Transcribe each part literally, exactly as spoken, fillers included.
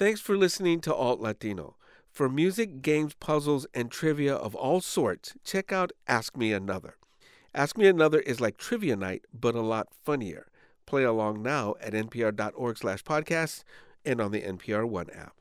Thanks for listening to Alt Latino. For music, games, puzzles, and trivia of all sorts, check out Ask Me Another. Ask Me Another is like trivia night, but a lot funnier. Play along now at npr.org slash podcasts and on the N P R One app.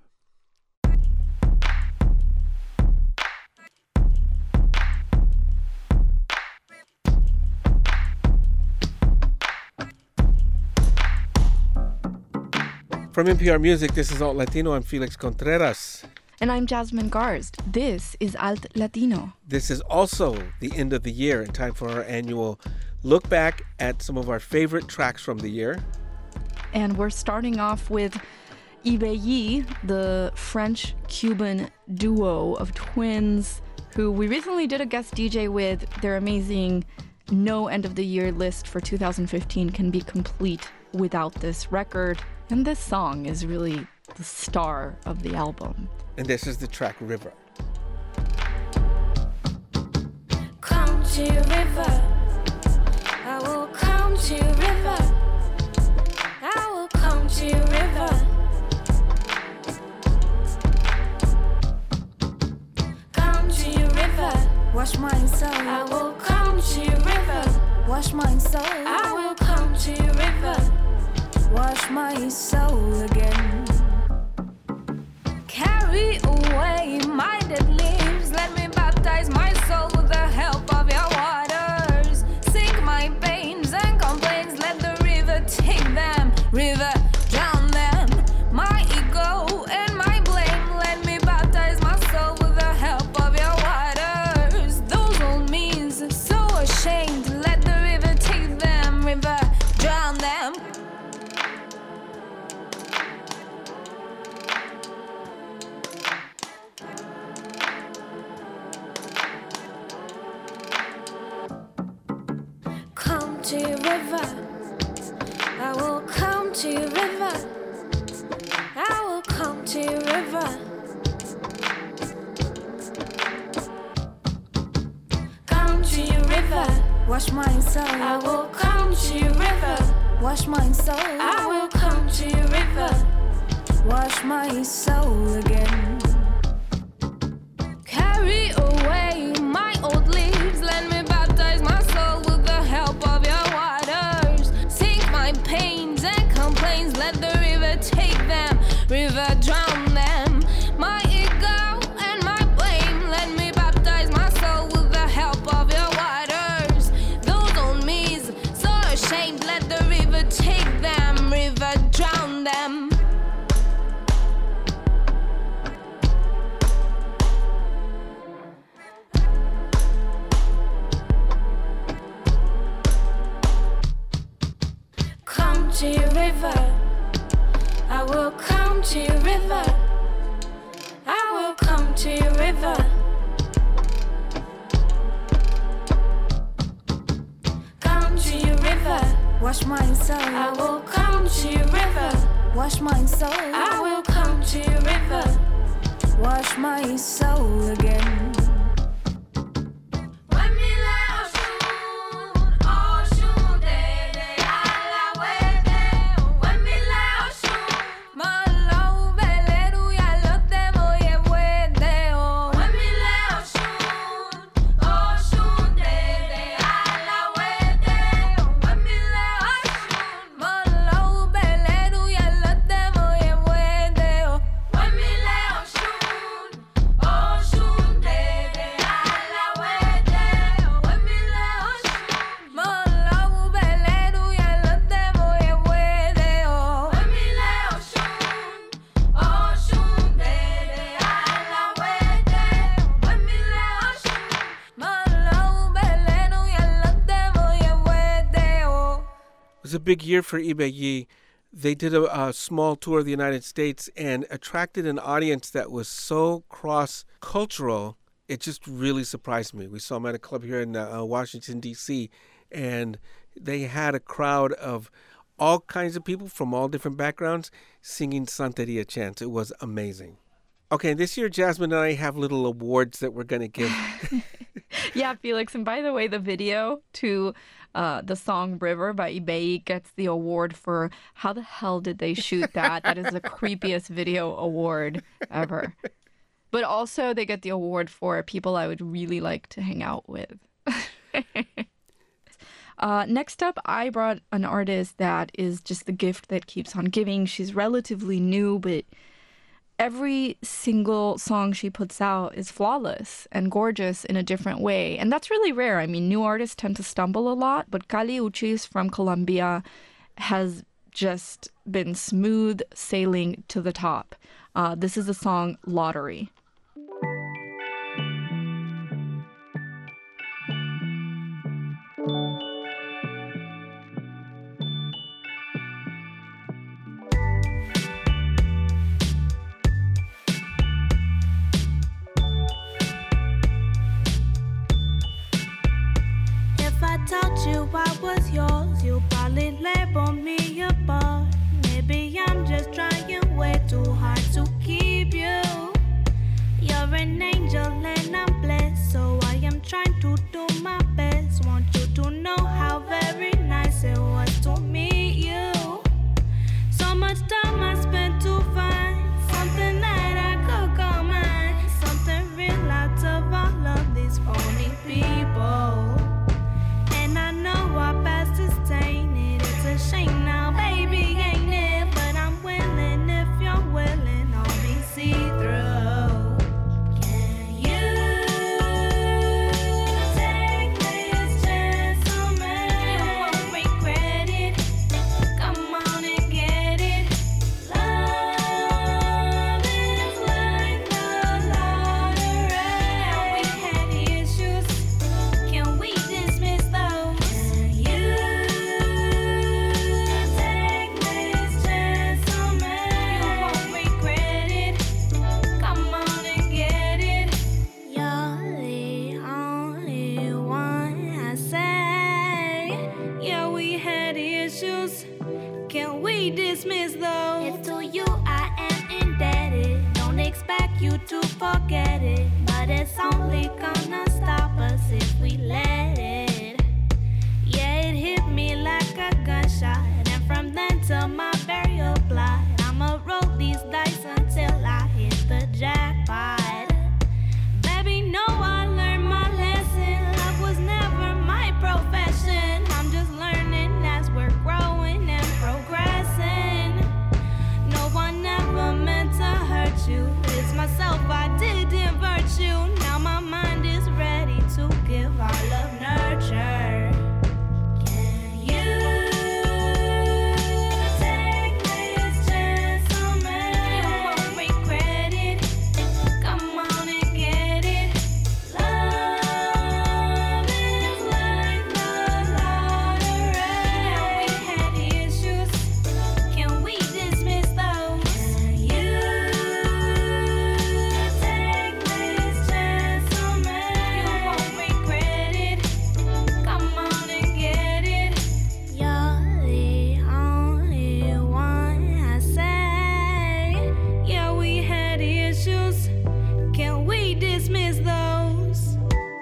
From N P R Music, this is Alt Latino. I'm Felix Contreras. And I'm Jasmine Garsd. This is Alt Latino. This is also the end of the year and time for our annual look back at some of our favorite tracks from the year. And we're starting off with Ibeyi, the French-Cuban duo of twins who we recently did a guest D J with. Their amazing No End of the Year list for two thousand fifteen can be complete without this record. And this song is really the star of the album. And this is the track River. Come to river, I will come to river, I will come to river. Come to river, wash my soul. I will come to river, wash my soul. I will come to river, wash my soul again. Carry away my dead leaves. Let me baptize my soul with the help of your waters. Sink my pains and complaints. Let the river take them. River, drown them. My ego and my blame. Let me baptize my soul with the help of your waters. Those old means so ashamed. Let the river take them. River, drown them. To river, I will come to river, I will come to river. Come to river, wash my soul. I will come to river, wash my soul. I will come to river, wash my soul again. Carry away my old leaves. Let me baptize my soul with the help of your waters. Sink my pains and complaints. Let the river take them. River, drown them. My ego and my blame. Let me baptize my soul with the help of your waters. Those old me's so ashamed. Let the river take them. River, drown them. To river, I will come to river, I will come to river. Come to river, wash my soul. I will come to river, wash my soul. I will come to river, wash my soul again. A big year for Ibeyi. They did a, a small tour of the United States and attracted an audience that was so cross-cultural, it just really surprised me. We saw them at a club here in uh, Washington, D C, and they had a crowd of all kinds of people from all different backgrounds singing Santeria chants. It was amazing. Okay, this year Jasmine and I have little awards that we're going to give. Yeah, Felix. And by the way, the video to uh, the song River by Ibei gets the award for how the hell did they shoot that? That is the creepiest video award ever. But also they get the award for people I would really like to hang out with. uh, next up, I brought an artist that is just the gift that keeps on giving. She's relatively new, but every single song she puts out is flawless and gorgeous in a different way. And that's really rare. I mean, new artists tend to stumble a lot, but Kali Uchis from Colombia has just been smooth sailing to the top. Uh, this is the song Lottery. Told you I was yours, you probably label me a bug. Maybe I'm just trying way too hard to keep you. You're an angel and I'm blessed, so I am trying to do my best. Want you to know how very nice it was to meet you. So much time I spent to find something that I could call mine, something real out of all of these phony people. Our past is tainted, it's a shame now, baby, ain't it? But I'm willing, if you're willing, I'll be see-through. Can you take this chance on me? You won't regret it, come on and get it. Love is like the lottery. Now we had issues, can we dismiss those? Dismiss those. If to you I am indebted, don't expect you to forget it, but it's only gonna stop us if we let it. Yeah, it hit me like a gunshot, and from then till my burial plot, I'ma roll these dice until I hit the jackpot. Baby, no, I learned my lesson. Love was never my profession. I'm just learning as we're growing and progressing. No one ever meant to hurt you. It's myself, I didn't invert you. Now my mind is ready to give all of nurture. Can you take this chance on me? You won't regret it, come on and get it. Love is like the lottery. Now we had issues, can we dismiss those? Can you take this chance on me? You won't regret it, come on and get it. You're the only one I say. Yeah, we had issues, can we dismiss those?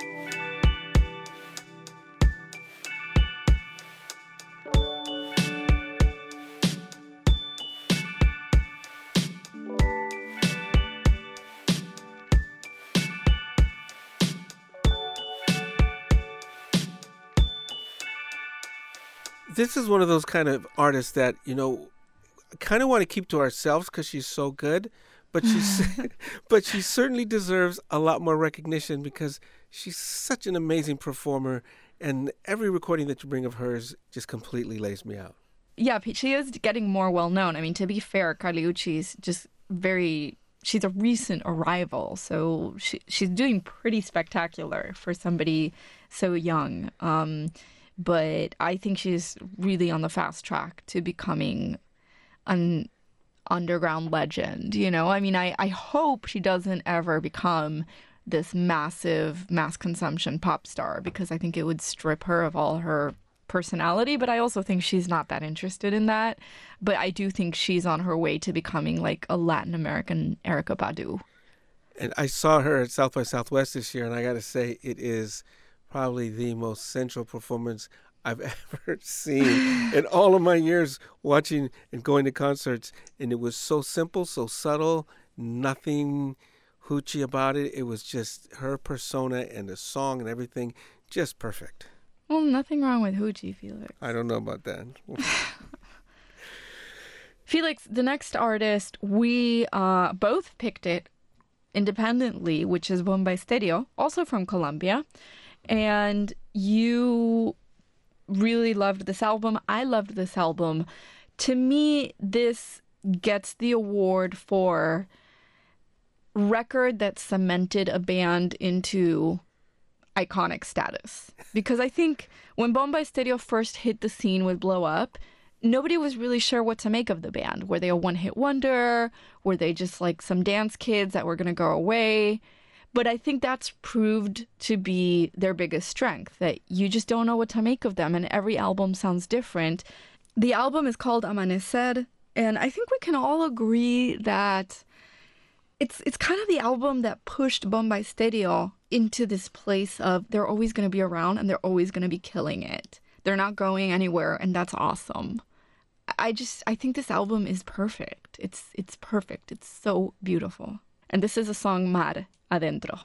This is one of those kind of artists that, you know, kind of want to keep to ourselves because she's so good, but she's but she certainly deserves a lot more recognition because she's such an amazing performer, and every recording that you bring of hers just completely lays me out. Yeah, she is getting more well known. I mean, to be fair, Kali Uchis just very, she's a recent arrival, so she she's doing pretty spectacular for somebody so young. Um, but I think she's really on the fast track to becoming an underground legend, you know? I mean, I, I hope she doesn't ever become this massive mass consumption pop star, because I think it would strip her of all her personality, but I also think she's not that interested in that. But I do think she's on her way to becoming like a Latin American Erykah Badu. And I saw her at South by Southwest this year, and I got to say, it is probably the most sensual performance I've ever seen in all of my years watching and going to concerts. And it was so simple, so subtle, nothing hoochie about it. It was just her persona and the song and everything, just perfect. Well, nothing wrong with hoochie, Felix. I don't know about that. Felix, the next artist, we uh, both picked it independently, which is Bomba Estéreo, also from Colombia. And you really loved this album. I loved this album. To me, this gets the award for record that cemented a band into iconic status. Because I think when Bomba Estéreo first hit the scene with Blow Up, nobody was really sure what to make of the band. Were they a one-hit wonder? Were they just like some dance kids that were going to go away? But I think that's proved to be their biggest strength, that you just don't know what to make of them, and every album sounds different. The album is called Amanecer, and I think we can all agree that it's it's kind of the album that pushed Bomba Estéreo into this place of they're always going to be around and they're always going to be killing it. They're not going anywhere, and that's awesome. I just, I think this album is perfect. It's it's perfect. It's so beautiful. And this is a song, Mar Adentro.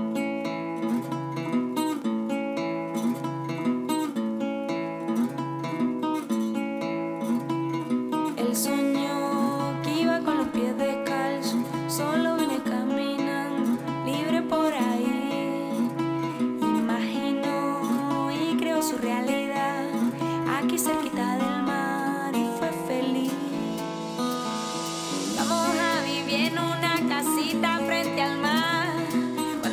Él soñó que iba con los pies descalzos, solo viene caminando, libre por ahí. Imaginó y creó su realidad, aquí cerquita del mar, y fue feliz. Vamos a vivir en una casita frente al mar.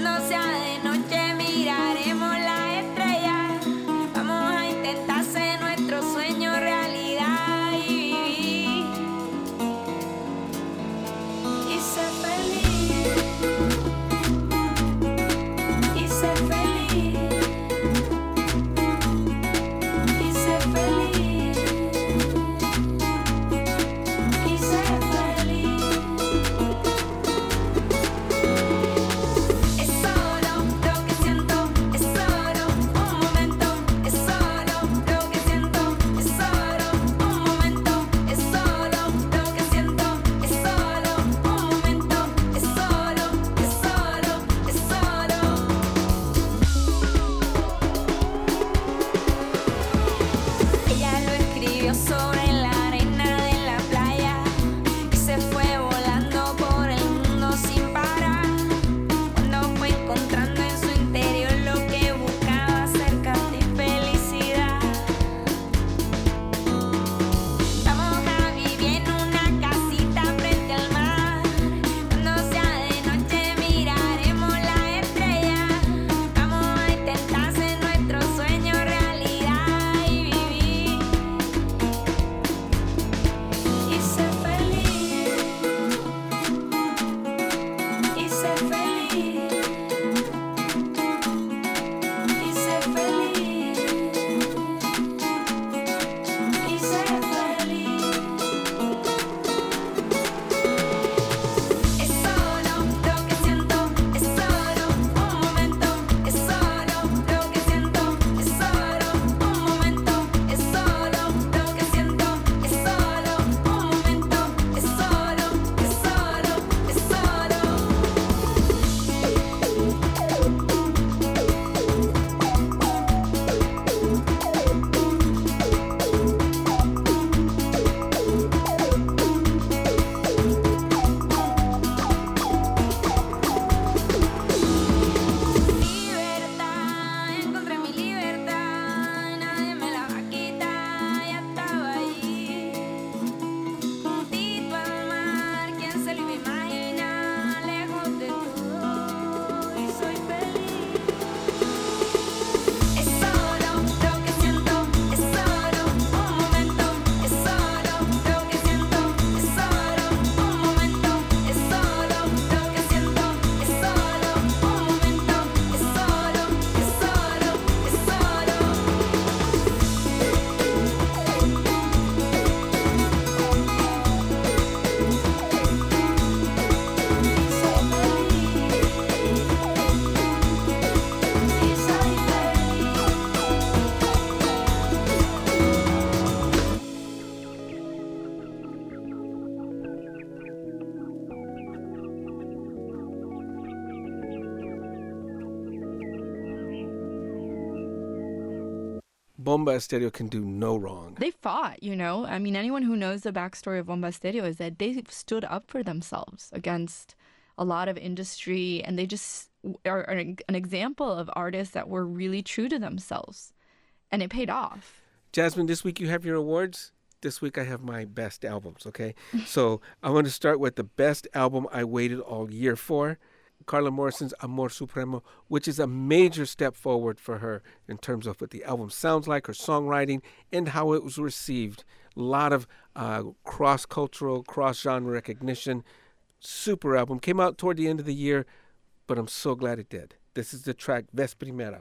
Bomba Estéreo can do no wrong. They fought, you know. I mean, anyone who knows the backstory of Bomba Estéreo is that they stood up for themselves against a lot of industry, and they just are an example of artists that were really true to themselves, and it paid off. Jasmine, this week you have your awards. This week I have my best albums, okay? So I want to start with the best album I waited all year for, Carla Morrison's Amor Supremo, which is a major step forward for her in terms of what the album sounds like, her songwriting, and how it was received. A lot of uh, cross-cultural, cross-genre recognition. Super album. Came out toward the end of the year, but I'm so glad it did. This is the track Vez Primera.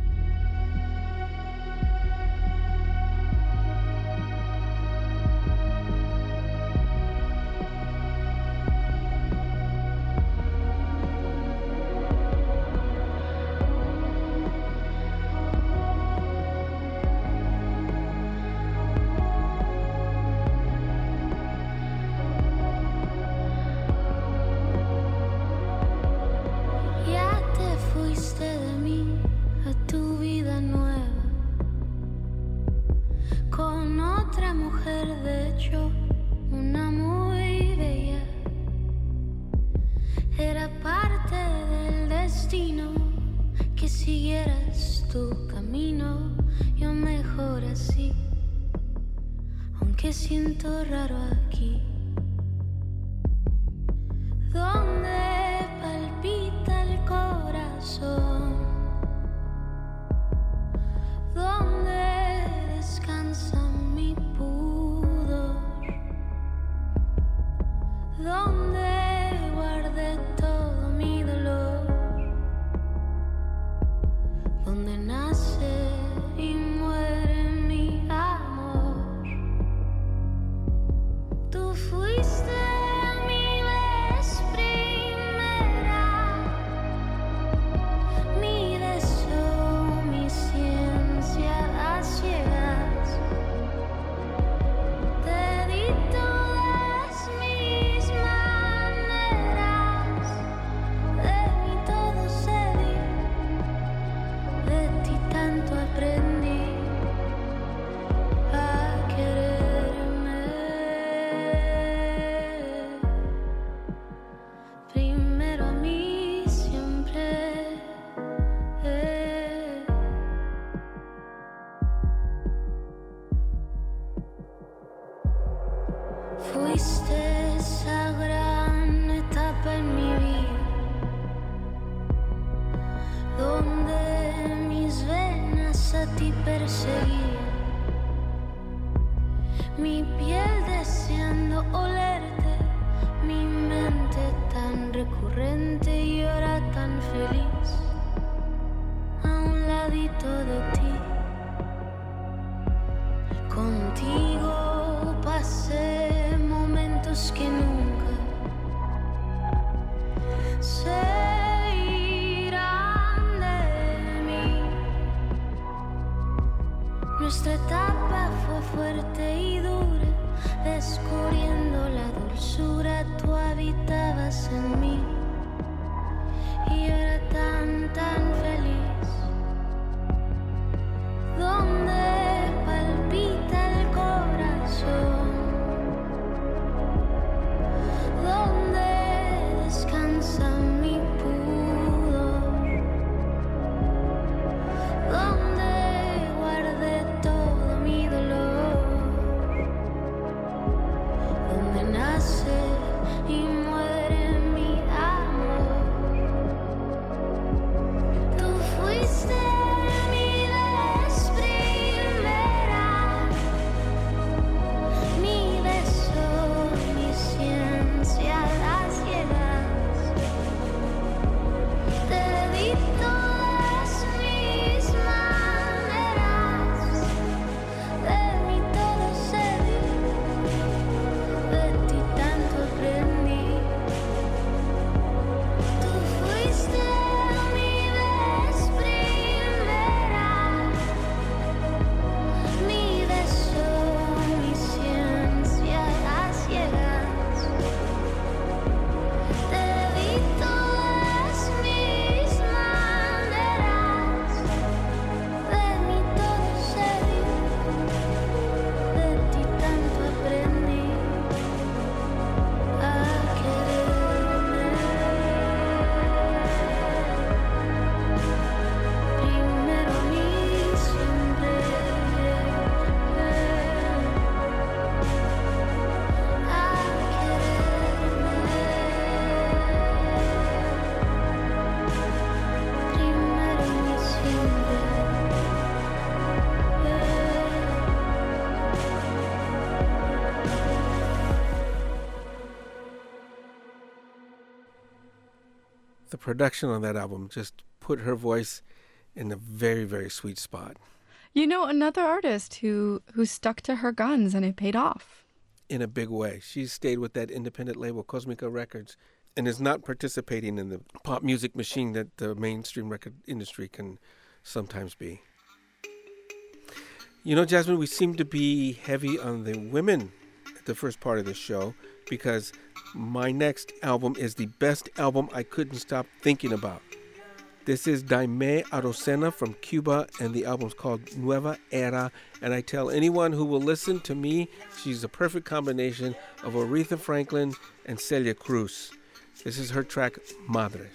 Que siento raro aquí, donde palpita el corazón, donde descansa mi pudor, donde guardé todo mi dolor, donde nace y muere mi amor. Tú fuiste mi vez primera, mi deseo, mi ciencia a ciegas. Te di todas mis maneras, de mí todo cedí, de ti tanto aprendí a quererme. Primero a mí siempre. Fuiste esa gran etapa en mi vida, donde mis venas a ti perseguían, mi piel deseando olerte, mi mente tan recurrente y ahora tan feliz, a un ladito de ti. Contigo pasé momentos que nunca se irán de mí. Nuestra etapa fue fuerte y dura, descubriendo la dulzura, tú habitabas en mí y era tan, tan feliz, donde palpita el corazón, donde descansa mi pudor, donde guardé todo mi dolor, donde nace y muere mi The production on that album just put her voice in a very, very sweet spot. You know, another artist who, who stuck to her guns and it paid off. In a big way. She's stayed with that independent label, Cosmica Records, and is not participating in the pop music machine that the mainstream record industry can sometimes be. You know, Jasmine, we seem to be heavy on the women at the first part of the show because my next album is the best album I couldn't stop thinking about. This is Daimé Arocena from Cuba, and the album's called Nueva Era. And I tell anyone who will listen to me, she's a perfect combination of Aretha Franklin and Celia Cruz. This is her track, Madres.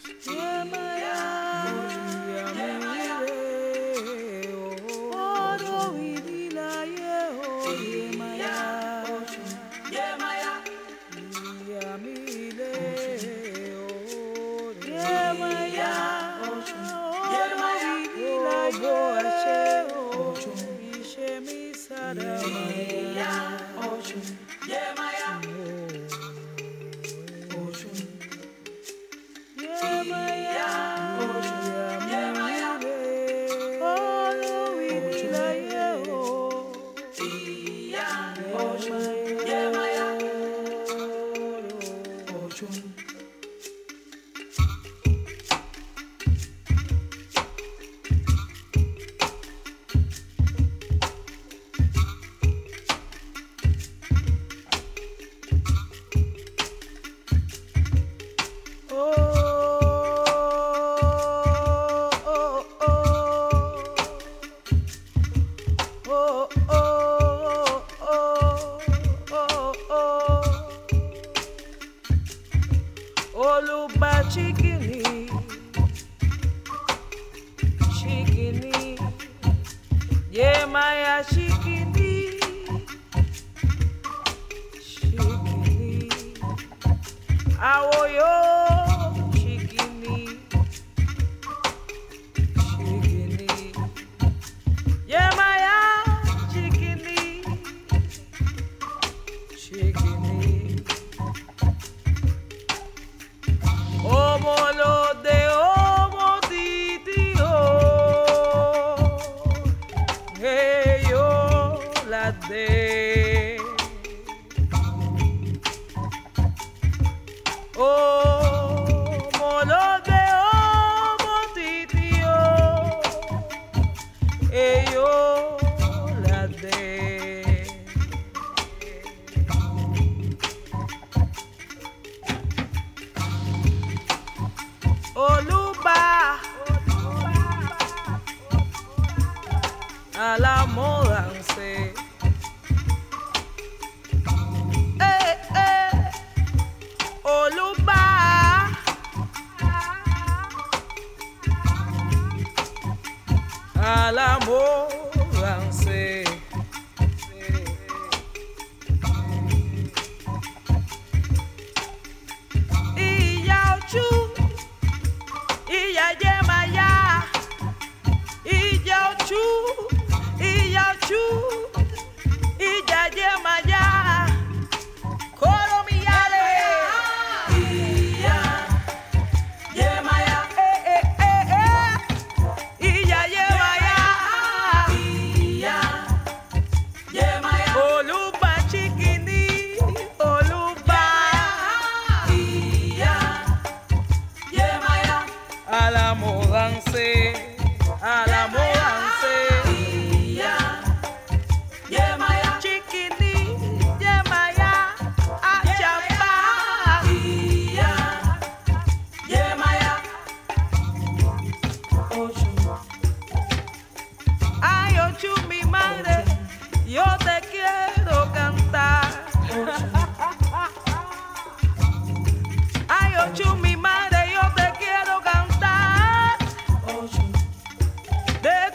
De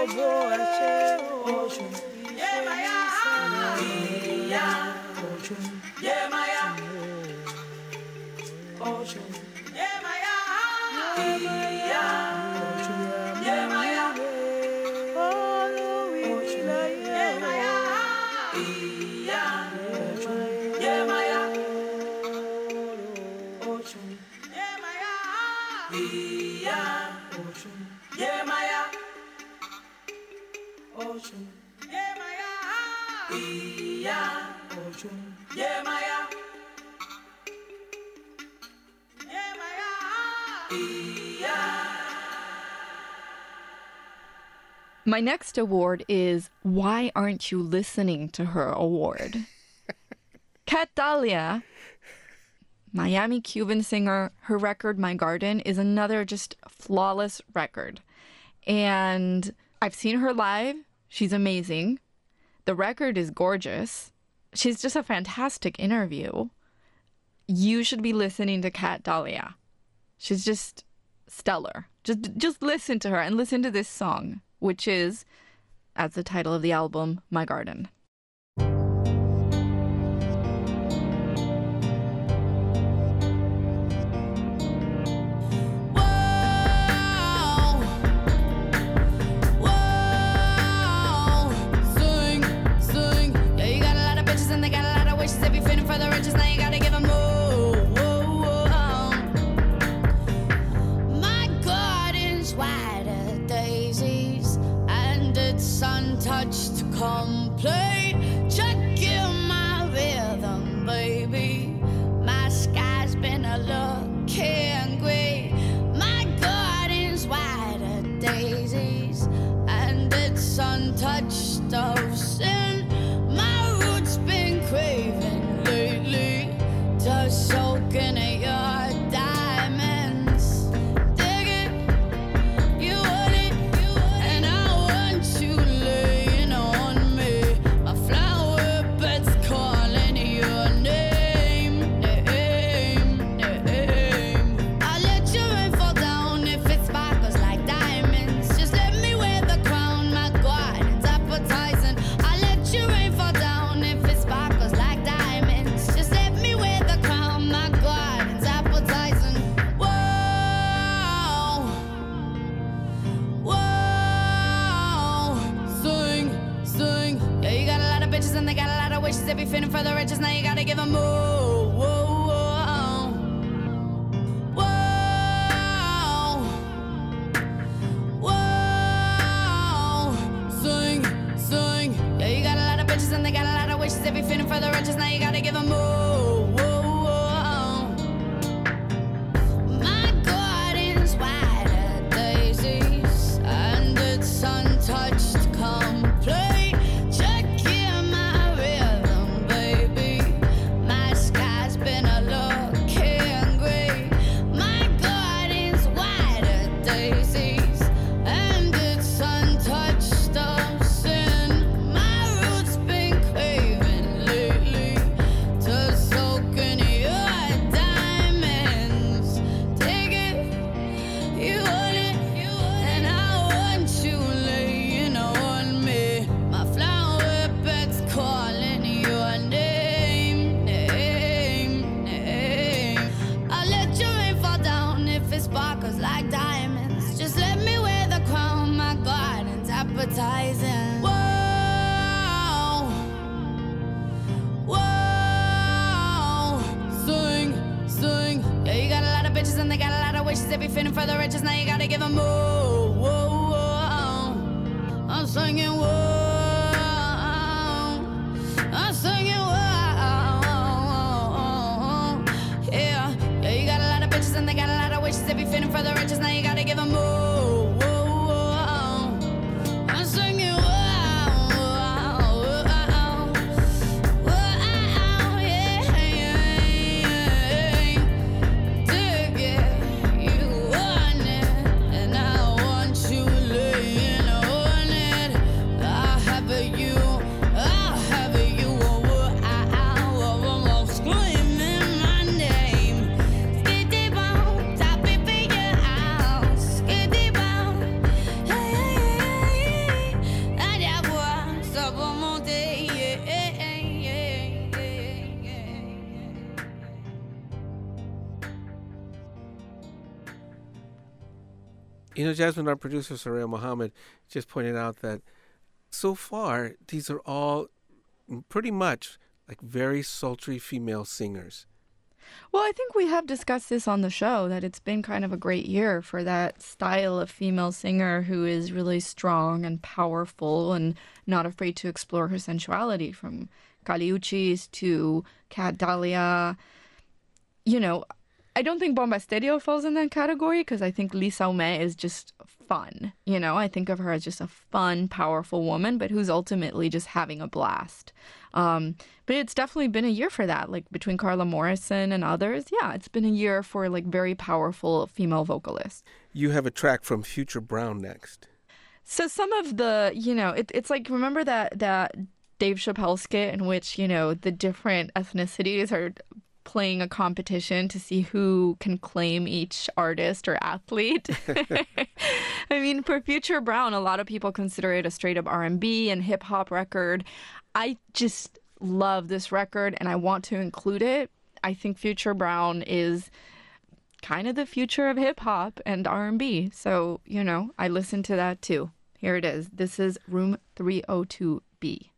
My next award is Why Aren't You Listening to Her award. Kat Dahlia, Miami Cuban singer, her record, My Garden, is another just flawless record. And I've seen her live. She's amazing. The record is gorgeous. She's just a fantastic interview. You should be listening to Kat Dahlia. She's just stellar. Just, just listen to her and listen to this song, which is, as the title of the album, My Garden. Untouched complete. Check in my rhythm, baby. My sky's been a looking gray. My garden's white of daisies, and it's untouched of sin. My roots been craving lately to soak in your diamonds. Dig it, you want it, and I want you laying on me. My flower bed's calling your name, name, name. I let your rain fall down if it sparkles like diamonds. Just let me wear the crown, my garden's appetizing. I let your rain fall down if it sparkles like diamonds. Just let me wear the crown, my garden's appetizing. Whoa, whoa, sing, sing. Yeah, you got a lot of bitches and they got a lot of wishes. They be feeling for the riches, now you gotta give them more. Whoa, whoa, whoa, whoa, sing, sing. Yeah, you got a lot of bitches and they got a lot of wishes. They be feeling for the riches, now you gotta give them more. Whoa, whoa. My garden's white of daisies, and it's untouched complete. Check in my rhythm, baby. My sky's been a looking gray. My garden's white of daisies, and it's untouched of sin. My roots been craving lately to soak in your diamonds. Take it, you want it, and I want you laying on me. My flower bed's calling your name, name, name. I let your rain fall down if it sparkles like diamonds. Just let me wear the crown, my garden's appetizing. Whoa, whoa, sing, sing. Yeah, you got a lot of bitches and they got a lot of wishes. They be feeling for the riches, now you gotta give them more. Whoa, whoa, I'm singing whoa, I'm singing whoa. Yeah, yeah, you got a lot of bitches and they got a lot of wishes. They be feeling for the riches, now you gotta give them more. Whoa, whoa, I'm singing whoa, whoa, whoa, yeah, yeah. Dig it, you want it, and I You know, Jasmine, our producer, Soraya Mohammed, just pointed out that so far, these are all pretty much like very sultry female singers. Well, I think we have discussed this on the show, that it's been kind of a great year for that style of female singer who is really strong and powerful and not afraid to explore her sensuality, from Kali Uchis to Kat Dahlia. You know, I don't think Bomba Estéreo falls in that category because I think Lisa Aumet is just fun. You know, I think of her as just a fun, powerful woman, but who's ultimately just having a blast. Um, but it's definitely been a year for that, like between Carla Morrison and others. Yeah, it's been a year for like very powerful female vocalists. You have a track from Future Brown next. So some of the, you know, it, it's like, remember that, that Dave Chappelle skit in which, you know, the different ethnicities are playing a competition to see who can claim each artist or athlete. I mean, for Future Brown, a lot of people consider it a straight up R and B and hip hop record. I just love this record and I want to include it. I think Future Brown is kind of the future of hip hop and R and B. So, you know, I listen to that too. Here it is. This is Room three oh two B.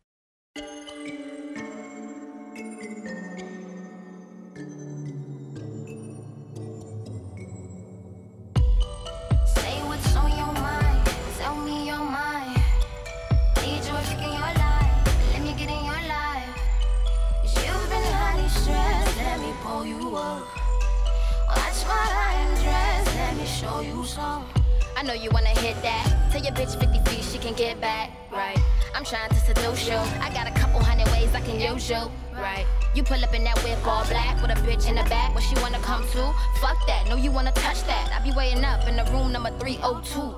I know you wanna hit that. Tell your bitch fifty feet she can get back, right? I'm trying to seduce you. I got a couple hundred ways I can use you, right? You pull up in that whip all black with a bitch in the back. What she wanna come to? Fuck that. No, you wanna touch that. I be waiting up in the room number three oh two.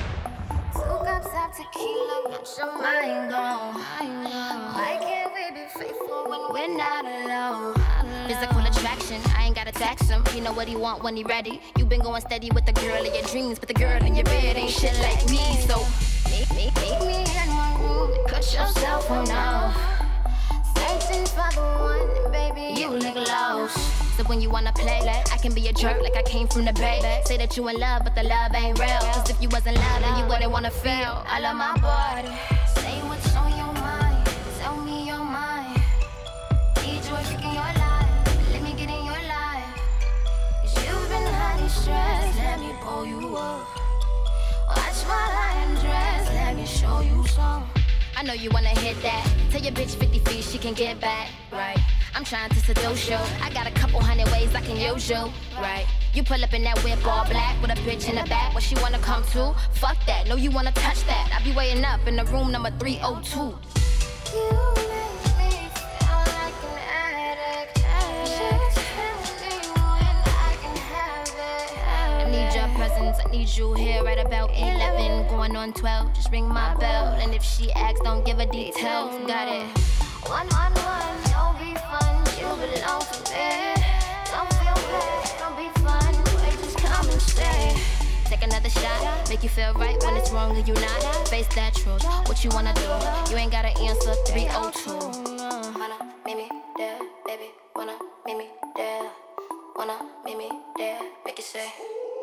Two cups of tequila, got your mind gone. Why can't we be faithful when we're not alone? Physical attraction, I ain't gotta tax him. He know what he want when he ready. You been going steady with the girl of your dreams, but the girl in your bed ain't shit like me. So meet me, meet me in my room and cut your cell phone off. Searching for the one, baby, you look lost. So when you wanna play, I can be a jerk like I came from the bay. Say that you in love, but the love ain't real. Cause if you wasn't love, then you wouldn't wanna feel. I love my body. Say what's on your mind, tell me your mind. Need you if you in your life, let me get in your life. Cause you've been highly stressed, let me pull you up. Watch my lion dress, let me show you some. I know you wanna hit that. Tell your bitch fifty feet she can get back, right? I'm trying to seduce you. I got a couple hundred ways I can use you, right? You pull up in that whip all black with a bitch in the back. What she wanna come to? Fuck that. No, you wanna touch that. I be waiting up in the room number three oh two. You make me feel like an addict. Just tell me when I can have it. I need your presence. I need you here right about eleven, going on twelve. Just ring my bell, and if she asks, don't give her details. Got it. One on one, don't be fun, you belong to me. Don't feel bad, don't be fun, wait, just come and stay. Take another shot, make you feel right when it's wrong and you not. Face that truth, what you wanna do? You ain't gotta answer three oh two. Wanna meet me there, baby, wanna meet me there. Wanna meet me there, make it say.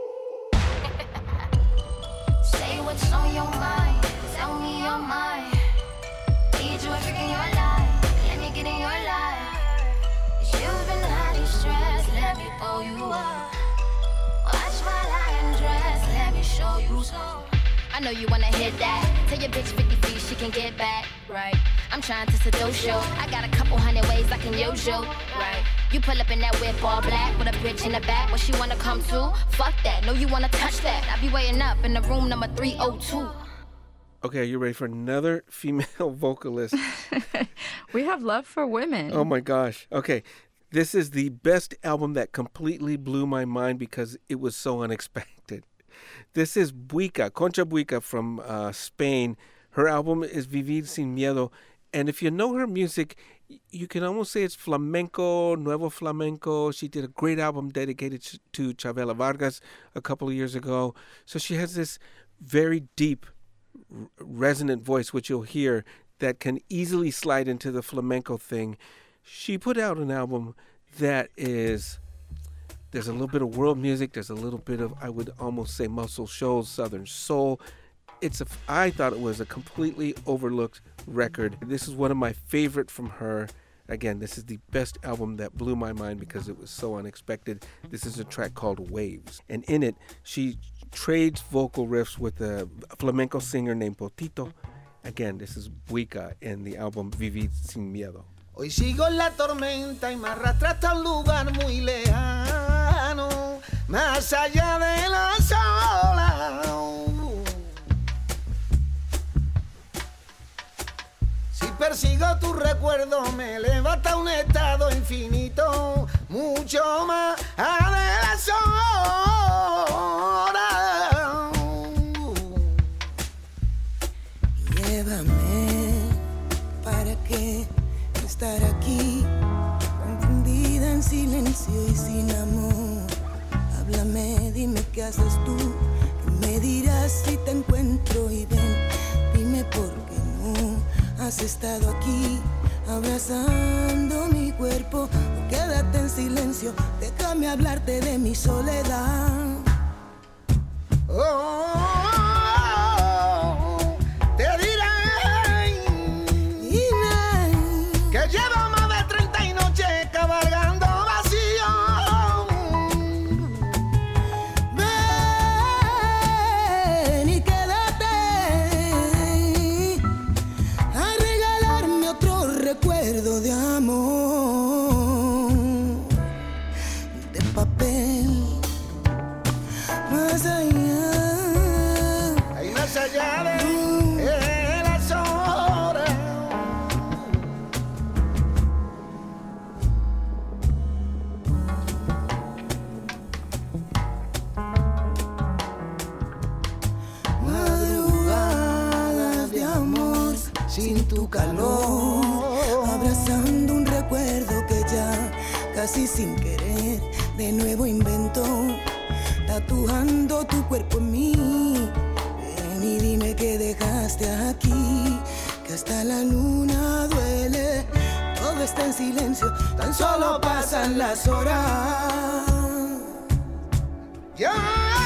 Say what's on your mind, tell me your mind. Need you every in your life. Get in your life. You've been highly stressed, let me pull you up. Watch my lion dress, let me show you some. I know you wanna hit that. Tell your bitch fifty feet she can get back, right? I'm trying to seduce you. I got a couple hundred ways I can use you, right? You pull up in that whip all black with a bitch in the back. What she wanna come to? Fuck that. No, you wanna touch that. I be waiting up in the room number three oh two. Okay, are you ready for another female vocalist? We have love for women. Oh my gosh. Okay, this is the best album that completely blew my mind because it was so unexpected. This is Buica, Concha Buica from uh, Spain. Her album is Vivir Sin Miedo. And if you know her music, you can almost say it's flamenco, nuevo flamenco. She did a great album dedicated to Chavela Vargas a couple of years ago. So she has this very deep, resonant voice, which you'll hear, that can easily slide into the flamenco thing. She put out an album that is There's a little bit of world music. There's a little bit of, I would almost say, Muscle Shoals, Southern Soul. It's a, I thought it was a completely overlooked record. This is one of my favorite from her. Again, this is the best album that blew my mind because it was so unexpected. This is a track called Waves. And in it, she trades vocal riffs with a flamenco singer named Potito. Again, this is Buica in the album Vivir Sin Miedo. Hoy sigo en la tormenta y me arrastra hasta un lugar muy lejano, más allá de la sola. Si persigo tu recuerdo me eleva hasta un estado infinito, mucho más allá de la sola. Llévame, ¿para qué estar aquí, confundida en silencio y sin amor? Háblame, dime qué haces tú, que me dirás si te encuentro y ven, dime por qué no has estado aquí, abrazando mi cuerpo, o quédate en silencio, déjame hablarte de mi soledad. Oh, llevo más de treinta y noches cabalgando vacío. Ven y quédate a regalarme otro recuerdo de amor, de papel, más allá. Hay más allá de eh, las horas. Sin tu calor, abrazando un recuerdo que ya casi sin querer de nuevo inventó, tatuando tu cuerpo en mí. Ven y dime que dejaste aquí, que hasta la luna duele, todo está en silencio, tan solo pasan las horas. Yo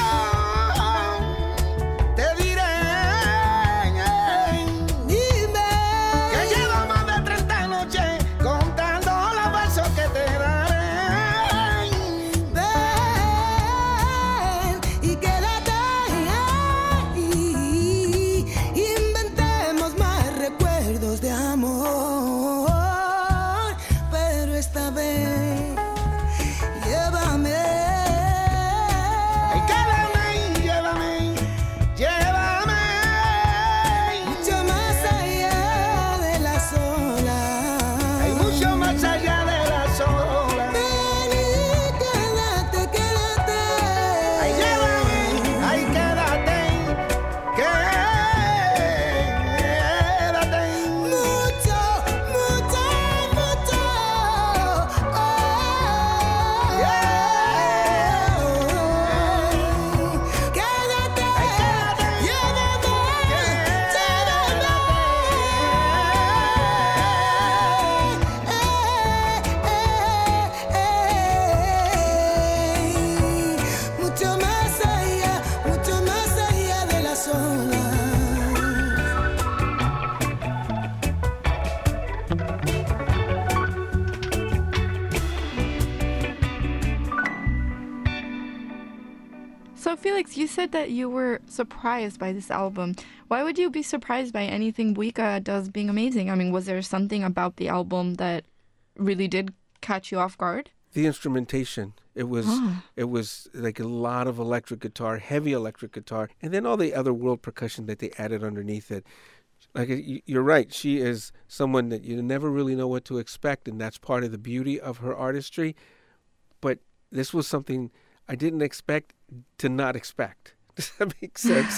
So, Felix, you said that you were surprised by this album. Why would you be surprised by anything Buica does being amazing? I mean, was there something about the album that really did catch you off guard? The instrumentation. It was Oh. it was like a lot of electric guitar, heavy electric guitar, and then all the other world percussion that they added underneath it. Like y- you're right, she is someone that you never really know what to expect, and that's part of the beauty of her artistry. But this was something I didn't expect to not expect. Does that make sense?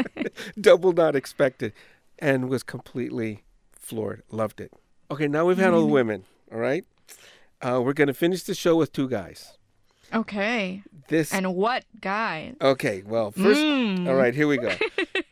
Double not expected, and was completely floored. Loved it. Okay, now we've had all the women. All right, uh, we're gonna finish the show with two guys. Okay. This And what guy? okay. Well, first, Mm. all right, here we go.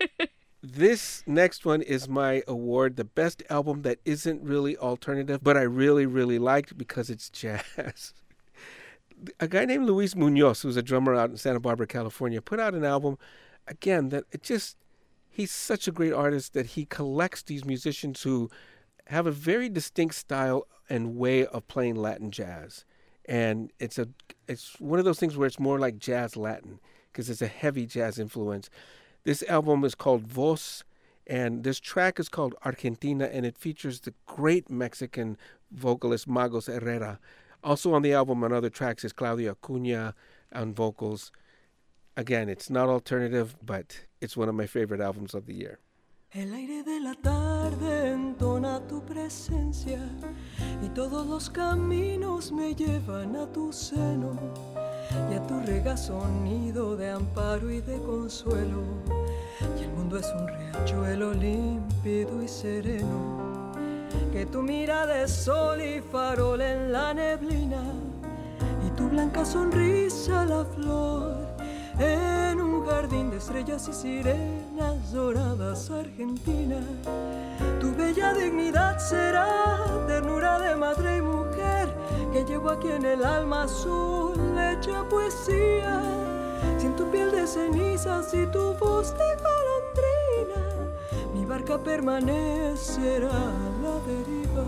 This next one is my award, the best album that isn't really alternative, but I really, really liked because it's jazz. a guy named Luis Munoz, who's a drummer out in Santa Barbara, California, put out an album, again, that it just, he's such a great artist that he collects these musicians who have a very distinct style and way of playing Latin jazz. And it's a it's one of those things where it's more like jazz Latin because it's a heavy jazz influence. This album is called Voz, and this track is called Argentina, and it features the great Mexican vocalist Magos Herrera. Also on the album on other tracks is Claudia Acuña on vocals. Again, it's not alternative, but it's one of my favorite albums of the year. El aire de la tarde entona tu presencia y todos los caminos me llevan a tu seno y a tu regazo nido de amparo y de consuelo y el mundo es un riachuelo límpido y sereno que tu mirada es sol y farol en la neblina y tu blanca sonrisa la flor en un jardín de estrellas y sirenas doradas, Argentina. Tu bella dignidad será ternura de madre y mujer que llevo aquí en el alma azul hecha poesía. Si en tu piel de cenizas y tu voz de golondrina mi barca permanecerá a la deriva.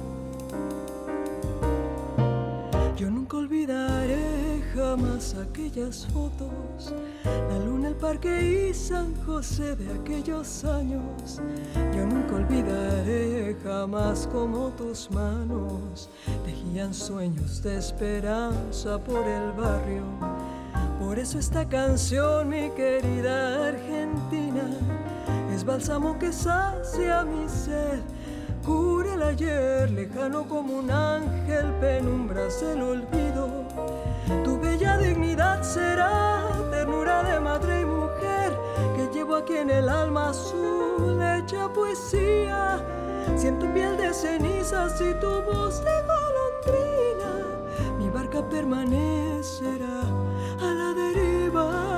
Yo nunca olvidaré jamás aquellas fotos, la luna, el parque y San José de aquellos años. Yo nunca olvidaré jamás cómo tus manos tejían sueños de esperanza por el barrio. Por eso esta canción, mi querida Argentina, es bálsamo que sacia mi sed. Cura el ayer, lejano como un ángel, penumbras del olvido. Tu bella dignidad será ternura de madre y mujer que llevo aquí en el alma azul hecha poesía. Si en tu piel de cenizas y tu voz de golondrina mi barca permanecerá a la deriva.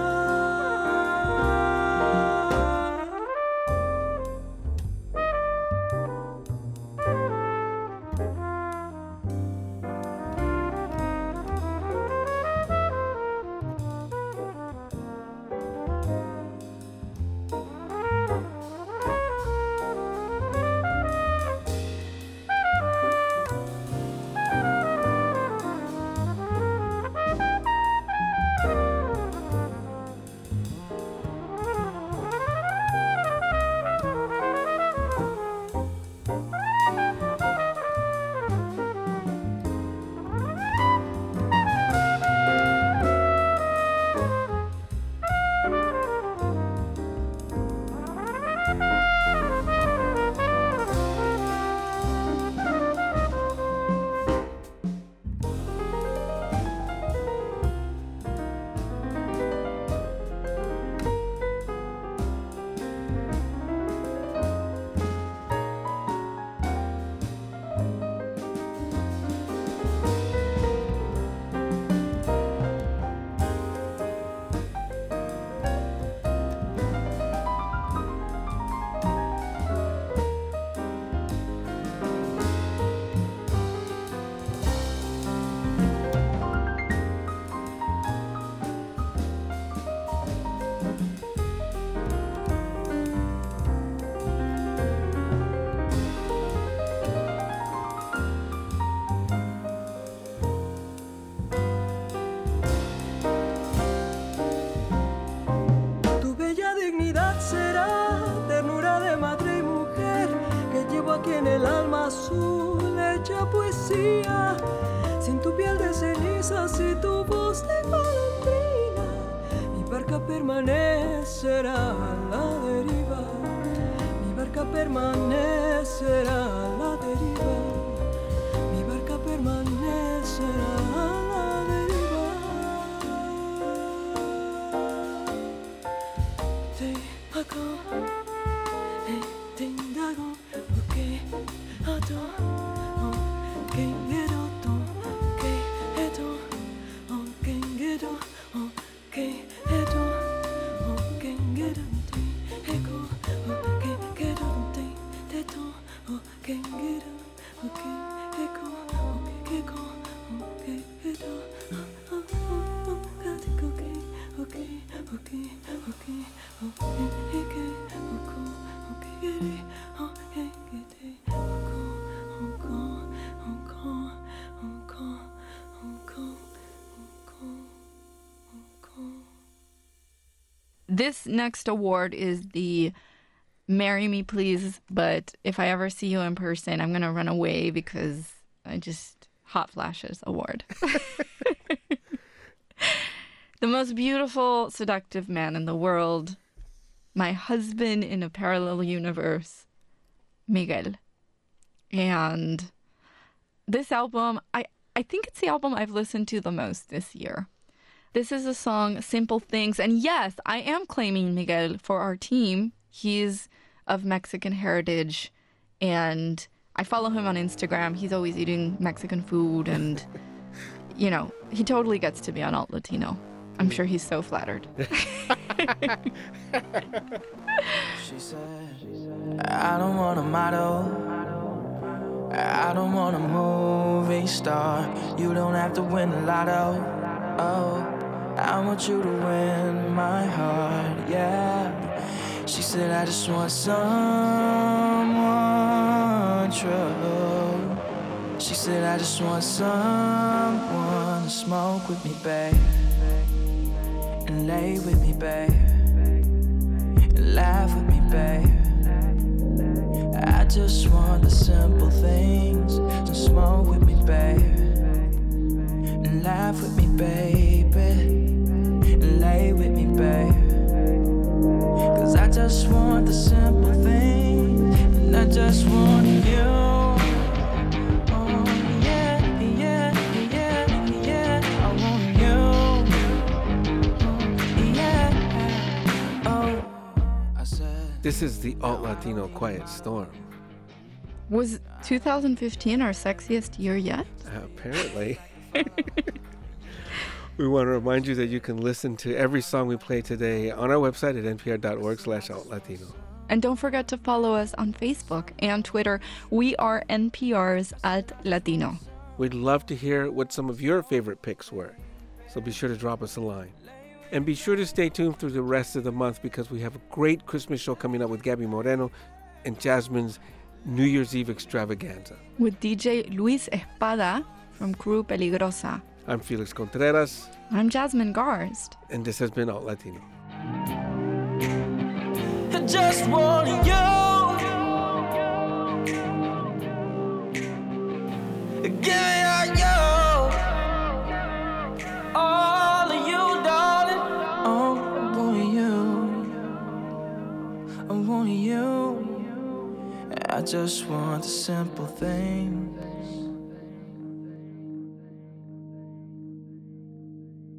En el alma azul hecha poesía, sin tu piel de cenizas y tu voz de golondrina, mi barca permanecerá a la deriva, mi barca permanecerá a la deriva, mi barca permanecerá a la deriva. Te hago, eh, te indago. This next award is the Marry Me Please, but if I ever see you in person, I'm going to run away because I just hot flashes award. The most beautiful, seductive man in the world, my husband in a parallel universe, Miguel. And this album, I, I think it's the album I've listened to the most this year. This is a song, Simple Things. And yes, I am claiming Miguel for our team. He's of Mexican heritage, and I follow him on Instagram. He's always eating Mexican food, and, you know, he totally gets to be on Alt Latino. I'm sure he's so flattered. She said, I don't want a model, I don't want a movie star. You don't have to win the lotto. Oh, I want you to win my heart, yeah. She said, I just want someone true. She said, I just want someone to smoke with me, babe, and lay with me, babe, and laugh with me, babe. I just want the simple things. So smoke with me, babe, and laugh with me, baby, and lay with me, babe. Cause I just want the simple things, and I just want you. Oh, yeah, yeah, yeah, yeah, I want you. Yeah, oh, I said. This is the Alt Latino Quiet Storm. Was two thousand fifteen our sexiest year yet? Uh, apparently. We want to remind you that you can listen to every song we play today on our website at npr.org slash altlatino. And don't forget to follow us on Facebook and Twitter. We are N P R's at Latino. We'd love to hear what some of your favorite picks were, so be sure to drop us a line. And be sure to stay tuned through the rest of the month because we have a great Christmas show coming up with Gabby Moreno and Jasmine's New Year's Eve extravaganza. With D J Luis Espada from Crew Peligrosa. I'm Felix Contreras. I'm Jasmine Garst. And this has been Alt Latino. I just want you. Give me all you. All of you, darling. Oh, I want you. I want you. I just want the simple things.